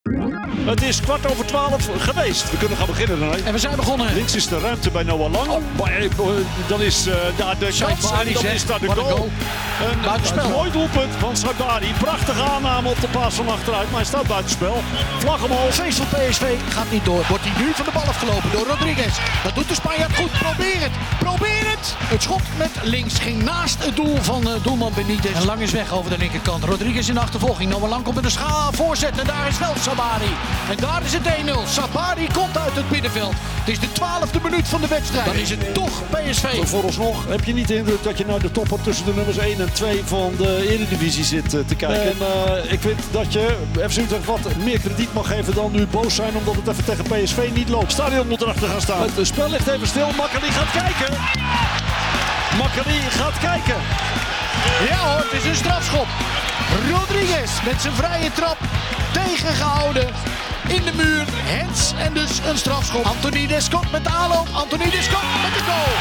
Het is 11:15 geweest. We kunnen gaan beginnen, René. En we zijn begonnen. Links is de ruimte bij Noah Lang. Dan is daar de kans en dan is daar de goal. Een mooi doelpunt van Saibari. Prachtige aanname op de paas van achteruit, maar hij staat buitenspel. Vlag omhoog. Feest van PSV gaat niet door. Wordt hij nu van de bal afgelopen door Rodriguez. Dat doet de Spanjaard goed. Probeer het. Probeer het. Het schot met links ging naast het doel van doelman Benitez. En Lang is weg over de linkerkant. Rodriguez in de achtervolging. Noah Lang komt met een voorzet. En daar is wel Sabari. En daar is het 1-0. Sabari komt uit het middenveld. Het is de 12e minuut van de wedstrijd. Dan is het toch PSV. Vooralsnog heb je niet de indruk dat je naar de topper tussen de nummers 1 en 2 van de Eredivisie zit te kijken. En ik vind dat je FC Utrecht wat meer krediet mag geven dan nu boos zijn omdat het even tegen PSV niet loopt. Stadion moet erachter gaan staan. Het spel ligt even stil. Makkeli gaat kijken. Makkeli gaat kijken. Ja hoor, het is een strafschop. Rodriguez met zijn vrije trap tegengehouden in de muur. Hens en dus een strafschop. Anthony Descott met de aanloop. Anthony Descott met de goal.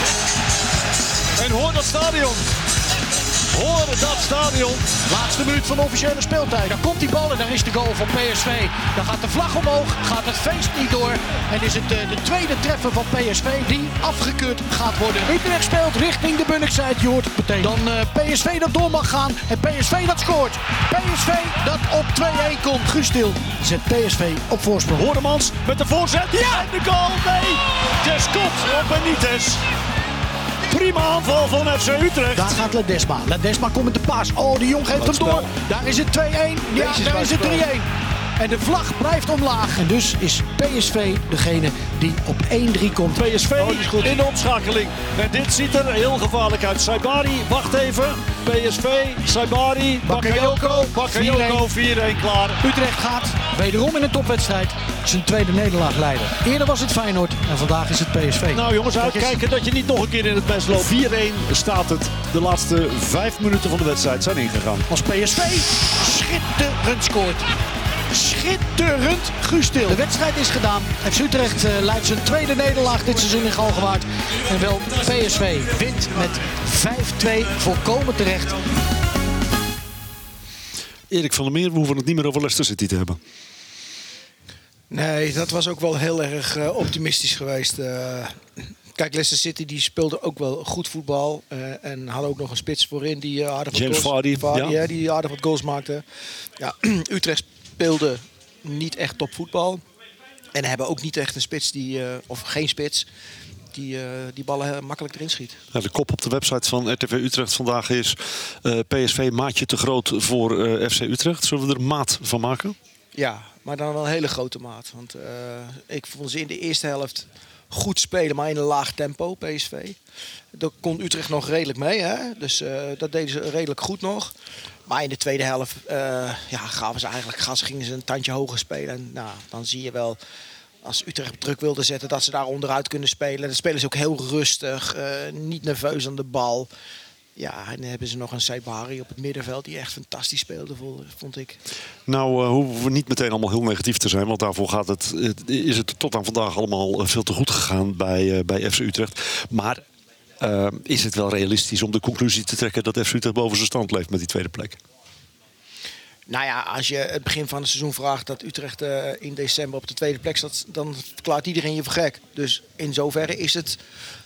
En hoor dat stadion. Hoor dat stadion. Laatste minuut van de officiële speeltijd. Daar komt die bal en daar is de goal van PSV. Dan gaat de vlag omhoog, gaat het feest niet door. En is het de tweede treffer van PSV die afgekeurd gaat worden. Utrecht speelt richting de Bunnikzijde. Je hoort het meteen. Dan PSV dat door mag gaan en PSV dat scoort. PSV dat op 2-1 komt. Guus Til zet PSV op voorsprong. Hoordemans met de voorzet. Ja, en de goal. Nee. Descott op Benitez. Prima aanval van FC Utrecht. Daar gaat Ledesma. Ledesma komt met de paas. Oh, de Jong geeft hem door. Daar is het 2-1. Ja, daar is het 3-1. En de vlag blijft omlaag. En dus is PSV degene die op 1-3 komt. PSV in de omschakeling. En dit ziet er heel gevaarlijk uit. Saibari, wacht even. PSV, Saibari, Bakayoko 4-1 klaar. Utrecht gaat wederom in een topwedstrijd zijn tweede nederlaag leiden. Eerder was het Feyenoord en vandaag is het PSV. Nou jongens, uitkijken dat je niet nog een keer in het mes loopt. 4-1 staat het. De laatste 5 minuten van de wedstrijd zijn ingegaan. Als PSV schitterend scoort. Schitterend Guus Til. De wedstrijd is gedaan. FC Utrecht leidt zijn tweede nederlaag dit seizoen in Galgenwaard. En wel PSV wint met 5-2 volkomen terecht. Erik van der Meer, we hoeven het niet meer over Leicester City te hebben. Nee, dat was ook wel heel erg optimistisch geweest. Kijk, Leicester City die speelde ook wel goed voetbal. En hadden ook nog een spits voorin die aardig wat James goals, Vardy, ja. die aardig wat goals maakte. Ja, Utrecht speelde niet echt topvoetbal. En hebben ook niet echt een spits of geen spits die ballen makkelijk erin schiet. Ja, de kop op de website van RTV Utrecht vandaag is PSV maatje te groot voor FC Utrecht. Zullen we er een maat van maken? Ja, maar dan wel een hele grote maat. Want ik vond ze in de eerste helft goed spelen, maar in een laag tempo, PSV. Daar kon Utrecht nog redelijk mee, hè? Dus dat deden ze redelijk goed nog. Maar in de tweede helft gingen ze een tandje hoger spelen. En, nou, dan zie je wel, als Utrecht druk wilde zetten, dat ze daar onderuit kunnen spelen. Dan spelen ze ook heel rustig, niet nerveus aan de bal. Ja, en dan hebben ze nog een Saibari op het middenveld die echt fantastisch speelde, vond ik. Nou, hoeven we niet meteen allemaal heel negatief te zijn. Want daarvoor is het tot aan vandaag allemaal veel te goed gegaan bij FC Utrecht. Maar is het wel realistisch om de conclusie te trekken dat FC Utrecht boven zijn stand leeft met die tweede plek? Nou ja, als je het begin van het seizoen vraagt dat Utrecht in december op de tweede plek staat, dan verklaart iedereen je voor gek. Dus in zoverre is het...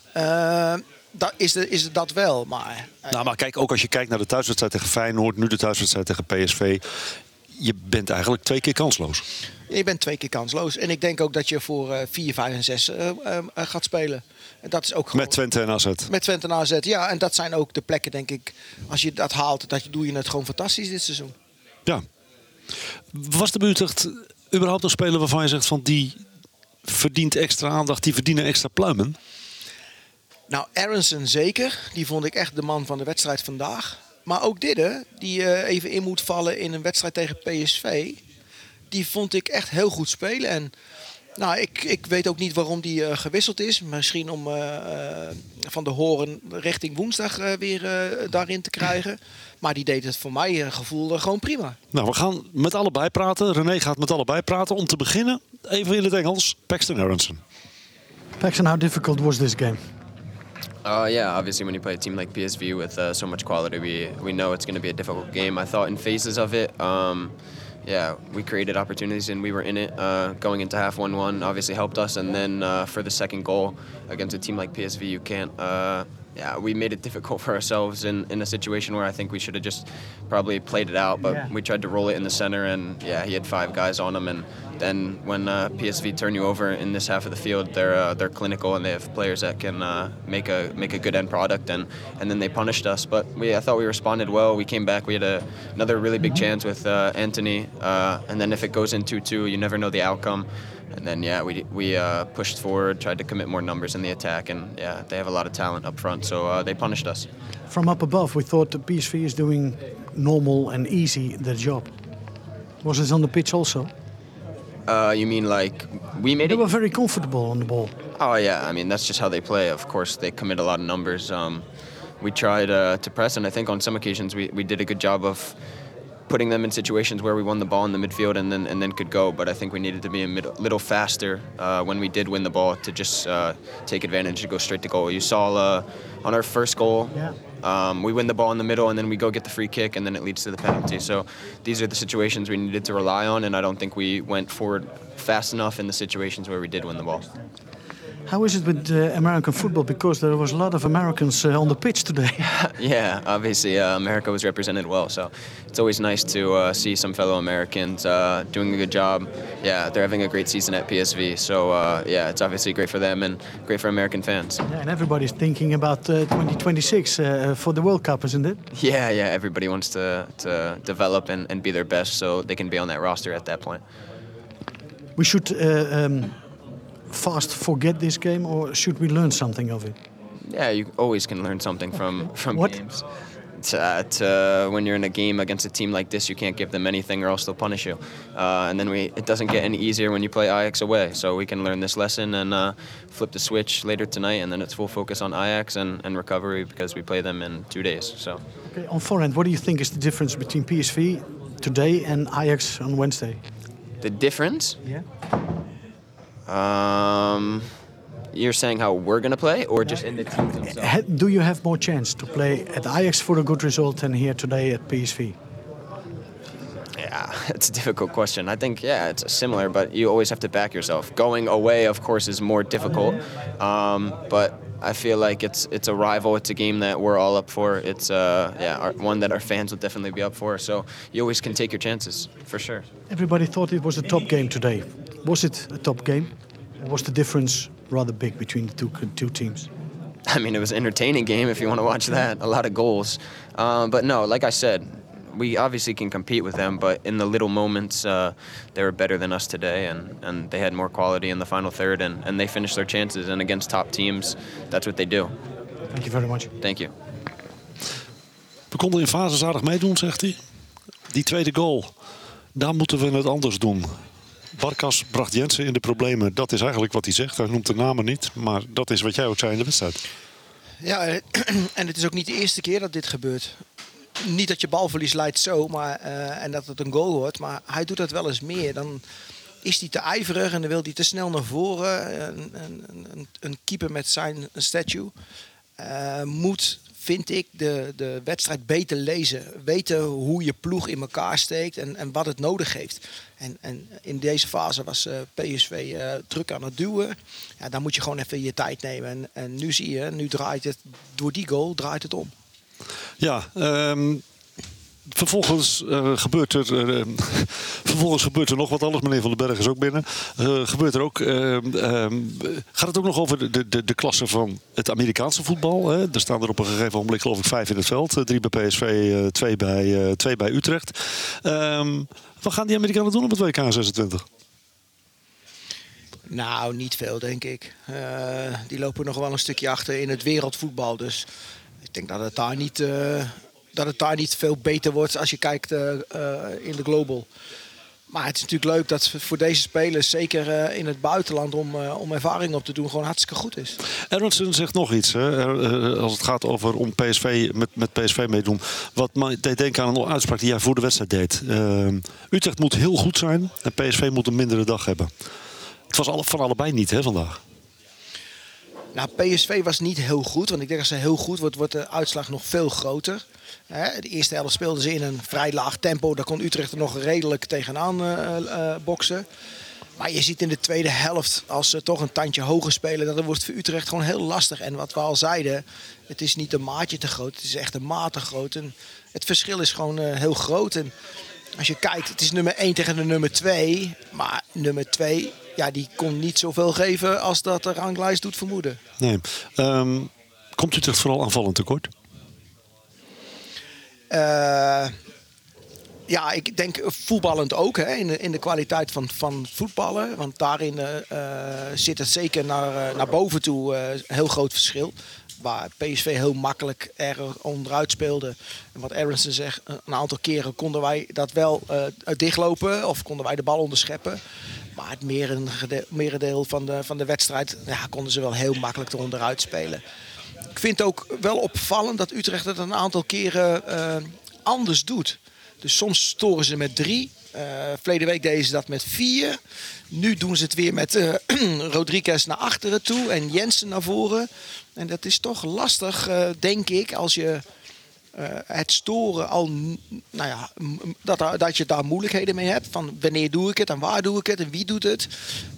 Is het dat wel, maar... maar kijk, ook als je kijkt naar de thuiswedstrijd tegen Feyenoord, nu de thuiswedstrijd tegen PSV. Je bent eigenlijk 2 keer kansloos. Je bent 2 keer kansloos. En ik denk ook dat je voor 4, 5 en 6 gaat spelen. En dat is ook gewoon... Met Twente en AZ. Met Twente en AZ, ja. En dat zijn ook de plekken, denk ik, als je dat haalt, doe je het gewoon fantastisch dit seizoen. Ja. Was de Utrecht überhaupt een speler waarvan je zegt van die verdient extra aandacht, die verdienen extra pluimen? Nou, Aronson zeker. Die vond ik echt de man van de wedstrijd vandaag. Maar ook Didde, die even in moet vallen in een wedstrijd tegen PSV. Die vond ik echt heel goed spelen. En nou, ik weet ook niet waarom die gewisseld is. Misschien om Van der Hoorn richting woensdag weer daarin te krijgen. Maar die deed het voor mij gevoel gewoon prima. Nou, we gaan met allebei praten. René gaat met allebei praten. Om te beginnen, even in het Engels, Paxton Aronson. Paxton, how difficult was this game? Yeah, obviously when you play a team like PSV with so much quality, we know it's going to be a difficult game. I thought in phases of it, yeah, we created opportunities and we were in it. Going into half 1-1 obviously helped us, and then for the second goal against a team like PSV, you can't. Yeah, we made it difficult for ourselves in a situation where I think we should have just probably played it out, but we tried to roll it in the center, and yeah, he had 5 guys on him, and then when PSV turn you over in this half of the field, they're clinical and they have players that can make a good end product, and then they punished us. But I thought we responded well. We came back. We had another really big chance with Anthony, and then if it goes in 2-2, you never know the outcome. And then, yeah, we pushed forward, tried to commit more numbers in the attack, and yeah, they have a lot of talent up front, so they punished us. From up above, we thought the PSV is doing normal and easy their job. Was it on the pitch also? You mean like we made They it? were very comfortable on the ball. Oh, yeah, I mean, that's just how they play. Of course, they commit a lot of numbers. We tried to press, and I think on some occasions we did a good job of putting them in situations where we won the ball in the midfield and then could go. But I think we needed to be a little faster when we did win the ball to just take advantage and go straight to goal. You saw on our first goal, we win the ball in the middle and then we go get the free kick and then it leads to the penalty. So these are the situations we needed to rely on, and I don't think we went forward fast enough in the situations where we did win the ball. How is it with American football? Because there was a lot of Americans on the pitch today. Yeah, obviously America was represented well, so it's always nice to see some fellow Americans doing a good job. Yeah, they're having a great season at PSV, so yeah, it's obviously great for them and great for American fans. Yeah, and everybody's thinking about 2026 for the World Cup, isn't it? Yeah, everybody wants to develop and be their best so they can be on that roster at that point. We should fast forget this game, or should we learn something of it? Yeah, you always can learn something from What? games. When you're in a game against a team like this, you can't give them anything or else they'll punish you. And then it doesn't get any easier when you play Ajax away. So we can learn this lesson and flip the switch later tonight, and then it's full focus on Ajax and recovery because we play them in 2 days. So. Okay, on forehand, what do you think is the difference between PSV today and Ajax on Wednesday? The difference? Yeah. You're saying how we're going to play or just in the teams themselves? Do you have more chance to play at Ajax for a good result than here today at PSV? Yeah, it's a difficult question. I think, yeah, it's similar, but you always have to back yourself. Going away, of course, is more difficult, but I feel like it's a rival. It's a game that we're all up for. It's one that our fans will definitely be up for. So you always can take your chances, for sure. Everybody thought it was a top game today. Was it a top game? Or was the difference rather big between the two teams? I mean, it was an entertaining game if you want to watch that. A lot of goals. But no, like I said, we obviously can compete with them, but in the little moments, they were better than us today, and they had more quality in the final third, and they finished their chances. And against top teams, that's what they do. Thank you very much. Thank you. We konden in fases aardig meedoen, zegt hij. Die tweede goal, daar moeten we het anders doen. Barkas bracht Jensen in de problemen. Dat is eigenlijk wat hij zegt. Hij noemt de namen niet, maar dat is wat jij ook zei in de wedstrijd. Ja, en het is ook niet de eerste keer dat dit gebeurt. Niet dat je balverlies leidt zo, en dat het een goal wordt. Maar hij doet dat wel eens meer. Dan is hij te ijverig en dan wil hij te snel naar voren. Een keeper met zijn statue moet, vind ik, de wedstrijd beter lezen. Weten hoe je ploeg in elkaar steekt en wat het nodig heeft. En in deze fase was PSV druk aan het duwen. Ja, dan moet je gewoon even je tijd nemen. En nu zie je, nu draait het, door die goal draait het om. Ja, vervolgens gebeurt er nog wat anders. Meneer Van den Berg is ook binnen. Gebeurt er ook, gaat het ook nog over de klasse van het Amerikaanse voetbal? Hè? Er staan er op een gegeven moment, geloof ik, 5 in het veld. 3 bij PSV, 2 bij Utrecht. Wat gaan die Amerikanen doen op het WK 26? Nou, niet veel, denk ik. Die lopen nog wel een stukje achter in het wereldvoetbal. Dus ik denk dat het daar niet veel beter wordt als je kijkt in de global. Maar het is natuurlijk leuk dat voor deze spelers, zeker in het buitenland, om ervaring op te doen, gewoon hartstikke goed is. Aronson zegt nog iets, hè? Als het gaat over om PSV met PSV meedoen. Wat deed denken aan een uitspraak die jij voor de wedstrijd deed. Utrecht moet heel goed zijn en PSV moet een mindere dag hebben. Het was van allebei niet, hè, vandaag? Nou, PSV was niet heel goed. Want ik denk als ze heel goed wordt de uitslag nog veel groter. De eerste helft speelden ze in een vrij laag tempo. Daar kon Utrecht er nog redelijk tegenaan boksen. Maar je ziet in de tweede helft, als ze toch een tandje hoger spelen, dat wordt voor Utrecht gewoon heel lastig. En wat we al zeiden, het is niet een maatje te groot, het is echt een maat te groot. En het verschil is gewoon heel groot. En als je kijkt, het is nummer 1 tegen de nummer 2. Maar nummer 2, ja, die kon niet zoveel geven als dat de ranglijst doet vermoeden. Nee. Komt Utrecht vooral aanvallend tekort? Ja, ik denk voetballend ook, hè, in de kwaliteit van voetballen. Want daarin zit het zeker naar boven toe een heel groot verschil. Waar PSV heel makkelijk er onderuit speelde. En wat Aronson zegt, een aantal keren konden wij dat wel dichtlopen. Of konden wij de bal onderscheppen. Maar het merendeel van de wedstrijd konden ze wel heel makkelijk eronderuit spelen. Ik vind ook wel opvallend dat Utrecht het een aantal keren anders doet. Dus soms storen ze met 3. Verleden week deden ze dat met 4. Nu doen ze het weer met Rodriguez naar achteren toe en Jensen naar voren. En dat is toch lastig, denk ik, als je het storen al... Nou ja, dat je daar moeilijkheden mee hebt. Van wanneer doe ik het en waar doe ik het en wie doet het.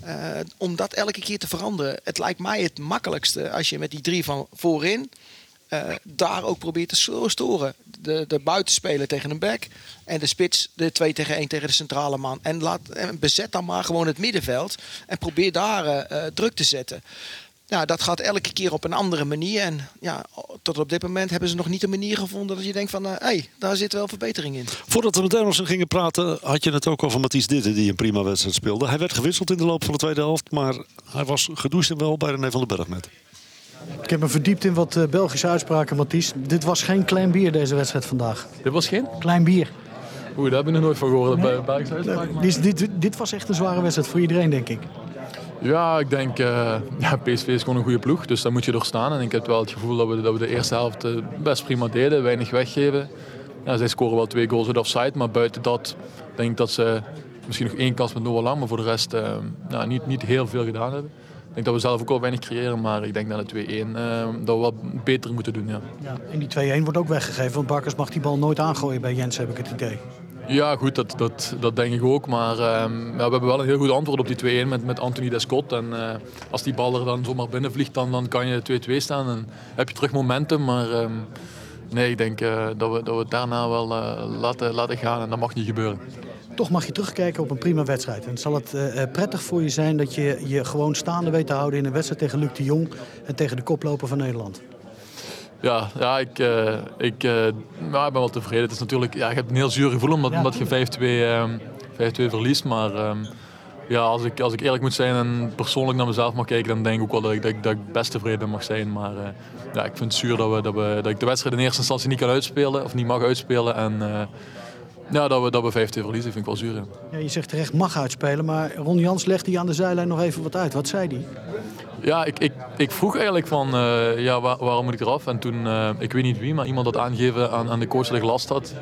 Om dat elke keer te veranderen. Het lijkt mij het makkelijkste als je met die 3 van voorin... daar ook probeert te storen. De buitenspeler tegen een back. En de spits de 2 tegen 1 tegen de centrale man. En bezet dan maar gewoon het middenveld. En probeer daar druk te zetten. Ja, dat gaat elke keer op een andere manier. En ja, tot op dit moment hebben ze nog niet een manier gevonden dat je denkt van... daar zit wel verbetering in. Voordat we met Aronson gingen praten, had je het ook over Matthijs Didde, die een prima wedstrijd speelde. Hij werd gewisseld in de loop van de tweede helft. Maar hij was gedoucht en wel bij René van den Berg net. Ik heb me verdiept in wat Belgische uitspraken, Matthijs. Dit was geen klein bier, deze wedstrijd vandaag. Dit was geen? Klein bier. Oeh, daar heb ik nog nooit van gehoord. Bij Belgische uitspraken. Dit was echt een zware wedstrijd voor iedereen, denk ik. Ja, ik denk... PSV is gewoon een goede ploeg, dus daar moet je doorstaan. En ik heb wel het gevoel dat we de eerste helft best prima deden. Weinig weggeven. Ja, zij scoren wel 2 goals uit offside, maar buiten dat denk ik dat ze misschien nog 1 kans met Noah Lang, maar voor de rest niet heel veel gedaan hebben. Ik denk dat we zelf ook wel weinig creëren, maar ik denk dat de 2-1 dat we wat beter moeten doen. Ja. Ja, en die 2-1 wordt ook weggegeven, want Barkers mag die bal nooit aangooien bij Jens, heb ik het idee. Ja, goed, dat denk ik ook. Maar we hebben wel een heel goed antwoord op die 2-1 met Anthony Descott. En als die bal er dan zomaar binnen vliegt, dan kan je 2-2 staan. En heb je terug momentum. Maar nee, ik denk dat we het daarna wel laten gaan. En dat mag niet gebeuren. Toch mag je terugkijken op een prima wedstrijd. En zal het prettig voor je zijn dat je je gewoon staande weet te houden in een wedstrijd tegen Luc de Jong en tegen de koploper van Nederland? Ja, ik ben wel tevreden. Het is natuurlijk, je hebt een heel zuur gevoel omdat je 5-2 verliest. Maar als ik eerlijk moet zijn en persoonlijk naar mezelf mag kijken, dan denk ik ook wel dat ik best tevreden mag zijn. Maar ik vind het zuur dat ik de wedstrijd in eerste instantie niet kan uitspelen of niet mag uitspelen. En dat we 5-2 verliezen, vind ik wel zuur. Ja. Ja, je zegt terecht mag uitspelen, maar Ron Jans legt die aan de zijlijn nog even wat uit. Wat zei hij? Ja, ik vroeg eigenlijk van waarom moet ik eraf? En toen, ik weet niet wie, maar iemand had aangegeven aan de coach dat ik last had.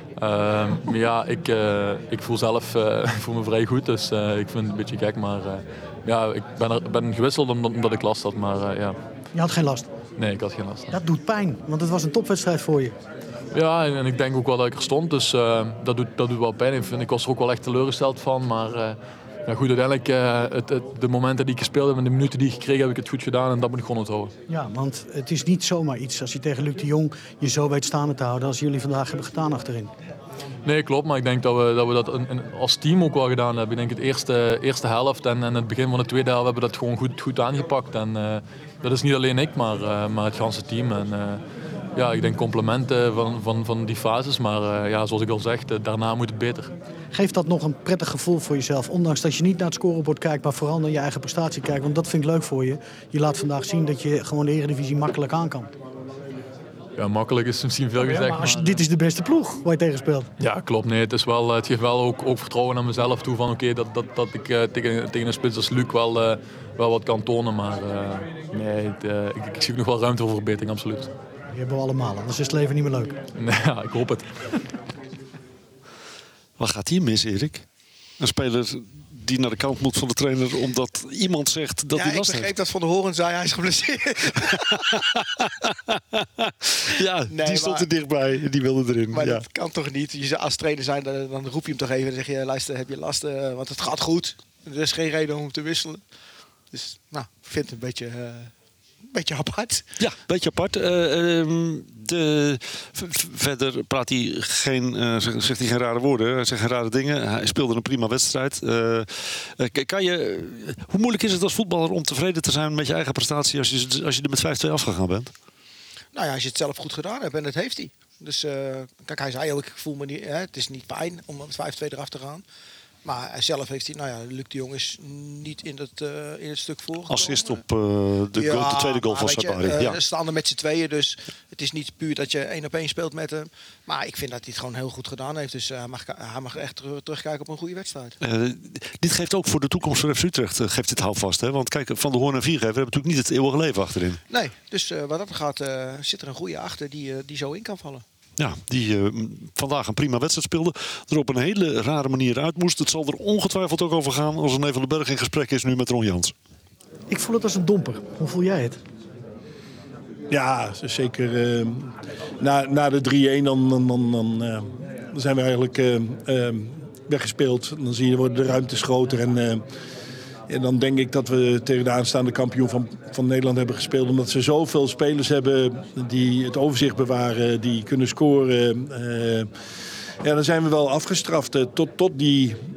Ik voel zelf voel me vrij goed, dus ik vind het een beetje gek. Maar ik ben gewisseld omdat ik last had. Maar, Je had geen last? Nee, ik had geen last. Dat doet pijn, want het was een topwedstrijd voor je. Ja, en ik denk ook wel dat ik er stond, dus dat doet wel pijn. Ik was er ook wel echt teleurgesteld van, maar... goed, uiteindelijk de momenten die ik gespeeld heb en de minuten die ik gekregen heb ik het goed gedaan en dat moet ik gewoon onthouden. Ja, want het is niet zomaar iets als je tegen Luc de Jong je zo weet staande te houden als jullie vandaag hebben gedaan achterin. Nee, klopt, maar ik denk dat we dat als team ook wel gedaan hebben. Ik denk het eerste helft en het begin van de tweede helft hebben we dat gewoon goed aangepakt. En dat is niet alleen ik, maar het ganse team. En, ik denk complimenten van die fases, maar zoals ik al zeg, daarna moet het beter. Geeft dat nog een prettig gevoel voor jezelf, ondanks dat je niet naar het scorebord kijkt, maar vooral naar je eigen prestatie kijkt? Want dat vind ik leuk voor je. Je laat vandaag zien dat je gewoon de Eredivisie makkelijk aan kan. Ja, makkelijk is misschien veel gezegd. Maar dit is de beste ploeg waar je tegen speelt. Ja, klopt. Nee, het geeft wel ook vertrouwen aan mezelf toe van dat ik tegen een spits als Luc wel wat kan tonen. Maar ik zie ook nog wel ruimte voor verbetering, absoluut. Die hebben we allemaal, anders is het leven niet meer leuk. Nee, ja, ik hoop het. Wat gaat hier mis, Erik? Een speler die naar de kant moet van de trainer omdat iemand zegt dat hij ik last begreep heeft. dat Van der Hoorn zei hij is geblesseerd. Die stond er dichtbij. Die wilde erin. Maar ja. dat kan toch niet? Je zou als trainer zijn, dan roep je hem toch even. Dan zeg je, luister, heb je last? Want het gaat goed. Er is geen reden om hem te wisselen. Dus, nou, ik vind het een beetje apart. Ja, een beetje apart. Verder praat hij zegt hij geen rare woorden. Hij zegt geen rare dingen. Hij speelde een prima wedstrijd. Hoe moeilijk is het als voetballer om tevreden te zijn met je eigen prestatie als je er met 5-2 afgegaan bent? Nou ja, als je het zelf goed gedaan hebt, en dat heeft hij. Dus kijk, hij zei ook, ik voel me niet, het is niet pijn om met 5-2 eraf te gaan. Maar zelf heeft hij, Luc de Jong is niet in het stuk voorgekomen. Assist op de tweede goal van Sabari. Staan er met z'n tweeën, dus het is niet puur dat je 1-op-1 speelt met hem. Maar ik vind dat hij het gewoon heel goed gedaan heeft. Dus hij mag echt terugkijken op een goede wedstrijd. Dit geeft ook voor de toekomst van FC Utrecht geeft dit houvast. Hè? Want kijk, Van der Hoorn en Viergever hebben natuurlijk niet het eeuwige leven achterin. Nee, dus wat dat gaat zit er een goede achter die zo in kan vallen. Ja, die vandaag een prima wedstrijd speelde. Er op een hele rare manier uit moest. Het zal er ongetwijfeld ook over gaan als René van den Berg in gesprek is nu met Ron Jans. Ik voel het als een domper. Hoe voel jij het? Ja, zeker. Na de 3-1 dan zijn we eigenlijk weggespeeld. Dan zie je worden de ruimtes groter. En dan denk ik dat we tegen de aanstaande kampioen van Nederland hebben gespeeld. Omdat ze zoveel spelers hebben die het overzicht bewaren, die kunnen scoren. Dan zijn we wel afgestraft tot die 2-1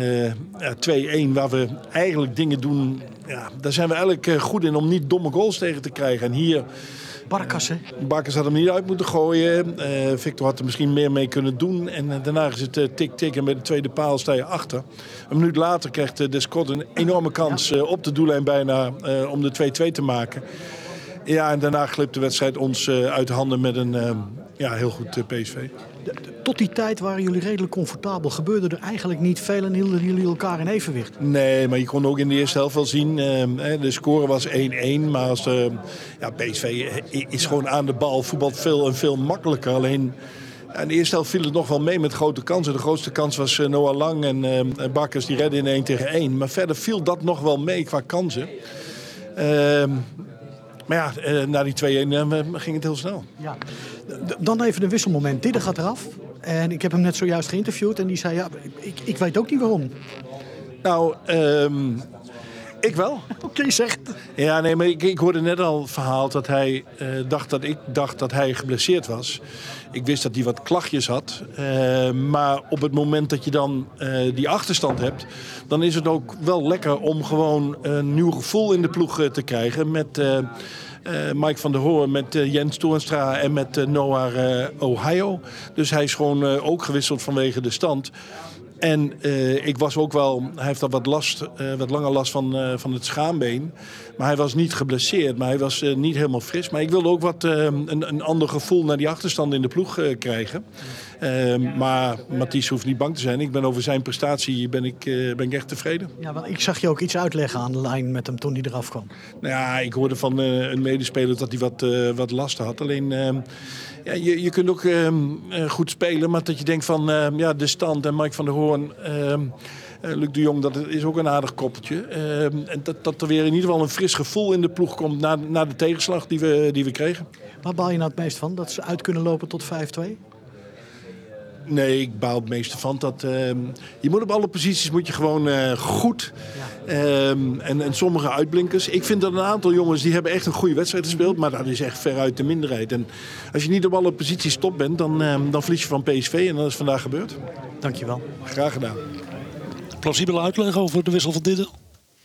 waar we eigenlijk dingen doen. Ja, daar zijn we eigenlijk goed in om niet domme goals tegen te krijgen. En hier... Barkas had hem niet uit moeten gooien. Victor had er misschien meer mee kunnen doen. En daarna is het tik-tik en bij de tweede paal sta je achter. Een minuut later krijgt Descott een enorme kans op de doellijn bijna om de 2-2 te maken. Ja, en daarna glipt de wedstrijd ons uit de handen met een heel goed PSV. Tot die tijd waren jullie redelijk comfortabel. Gebeurde er eigenlijk niet veel en hielden jullie elkaar in evenwicht? Nee, maar je kon ook in de eerste helft wel zien. De score was 1-1. Maar als PSV is gewoon aan de bal. Voetbalt veel en veel makkelijker. Alleen in de eerste helft viel het nog wel mee met grote kansen. De grootste kans was Noah Lang en Barkas die redden in 1 tegen 1. Maar verder viel dat nog wel mee qua kansen. Maar ja, na die 2-1 ging het heel snel. Ja. Dan even een wisselmoment. Didde gaat eraf. En ik heb hem net zojuist geïnterviewd. En die zei, ja, ik weet ook niet waarom. Nou, ik wel. Oké, zeg het. Ja, nee, maar ik hoorde net al het verhaal dat hij dacht dat hij geblesseerd was. Ik wist dat hij wat klachtjes had. Maar op het moment dat je dan die achterstand hebt, dan is het ook wel lekker om gewoon een nieuw gevoel in de ploeg te krijgen. Met Mike van der Hoorn, met Jens Toornstra en met Noah Ohio. Dus hij is gewoon ook gewisseld vanwege de stand. En ik was ook wel, hij heeft al wat langer last van het schaambeen. Maar hij was niet geblesseerd, maar hij was niet helemaal fris. Maar ik wilde ook wat een ander gevoel naar die achterstand in de ploeg krijgen. Maar Matthijs hoeft niet bang te zijn. Ik ben over zijn prestatie ben ik echt tevreden. Ja, want ik zag je ook iets uitleggen aan de lijn met hem toen hij eraf kwam. Nou ja, ik hoorde van een medespeler dat hij wat last had. Alleen... je kunt ook goed spelen, maar dat je denkt van de stand en Mike van der Hoorn, Luc de Jong, dat is ook een aardig koppeltje. En dat er weer in ieder geval een fris gevoel in de ploeg komt na de tegenslag die we kregen. Waar baal je nou het meest van? Dat ze uit kunnen lopen tot 5-2? Nee, ik baal het meeste van dat je moet op alle posities gewoon goed. Ja. En sommige uitblinkers. Ik vind dat een aantal jongens die hebben echt een goede wedstrijd gespeeld, maar dat is echt veruit de minderheid. En als je niet op alle posities top bent, dan verlies je van PSV en dat is vandaag gebeurd. Dankjewel. Graag gedaan. Plausibele uitleg over de wissel van Didde?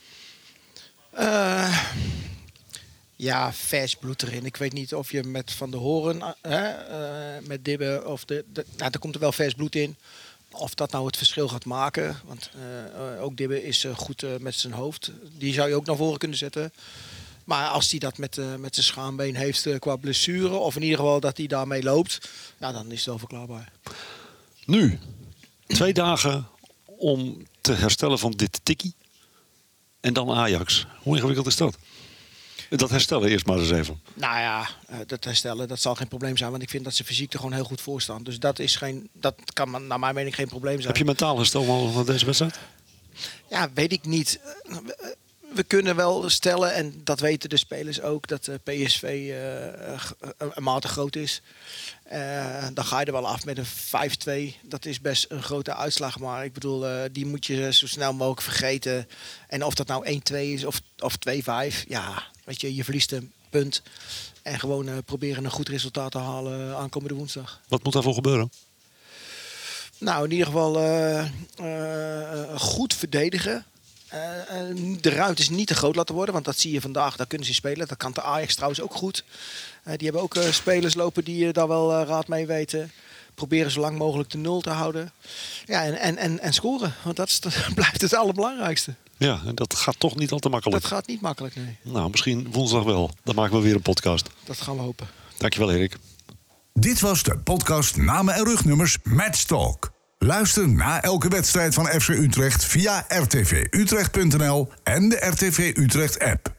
Ja, vers bloed erin. Ik weet niet of je met Van der Hoorn, met Dibbe, er komt er wel vers bloed in. Of dat nou het verschil gaat maken. Want ook Dibbe is goed met zijn hoofd. Die zou je ook naar voren kunnen zetten. Maar als hij dat met zijn schaambeen heeft qua blessure, of in ieder geval dat hij daarmee loopt, dan is het wel verklaarbaar. Nu, 2 dagen om te herstellen van dit tikkie. En dan Ajax. Hoe ingewikkeld is dat? Dat herstellen eerst maar eens even. Nou ja, dat herstellen, dat zal geen probleem zijn. Want ik vind dat ze fysiek er gewoon heel goed voor staan. Dus dat kan naar mijn mening geen probleem zijn. Heb je mentaal herstel al van deze wedstrijd? Ja, weet ik niet. We kunnen wel stellen, en dat weten de spelers ook, dat PSV een mate groot is. Dan ga je er wel af met een 5-2. Dat is best een grote uitslag, maar ik bedoel, die moet je zo snel mogelijk vergeten. En of dat nou 1-2 is of 2-5, ja, weet je verliest een punt. En gewoon proberen een goed resultaat te halen aankomende woensdag. Wat moet daarvoor gebeuren? Nou, in ieder geval goed verdedigen. De ruimte is niet te groot laten worden, want dat zie je vandaag. Daar kunnen ze spelen. Dat kan de Ajax trouwens ook goed. Die hebben ook spelers lopen die daar wel raad mee weten. Proberen zo lang mogelijk de 0 te houden. Ja, en scoren. Want dat blijft het allerbelangrijkste. Ja, en dat gaat toch niet al te makkelijk. Dat gaat niet makkelijk, nee. Nou, misschien woensdag wel. Dan maken we weer een podcast. Dat gaan we hopen. Dankjewel, Erik. Dit was de podcast Namen en Rugnummers Matchtalk. Luister na elke wedstrijd van FC Utrecht via rtvutrecht.nl en de RTV Utrecht app.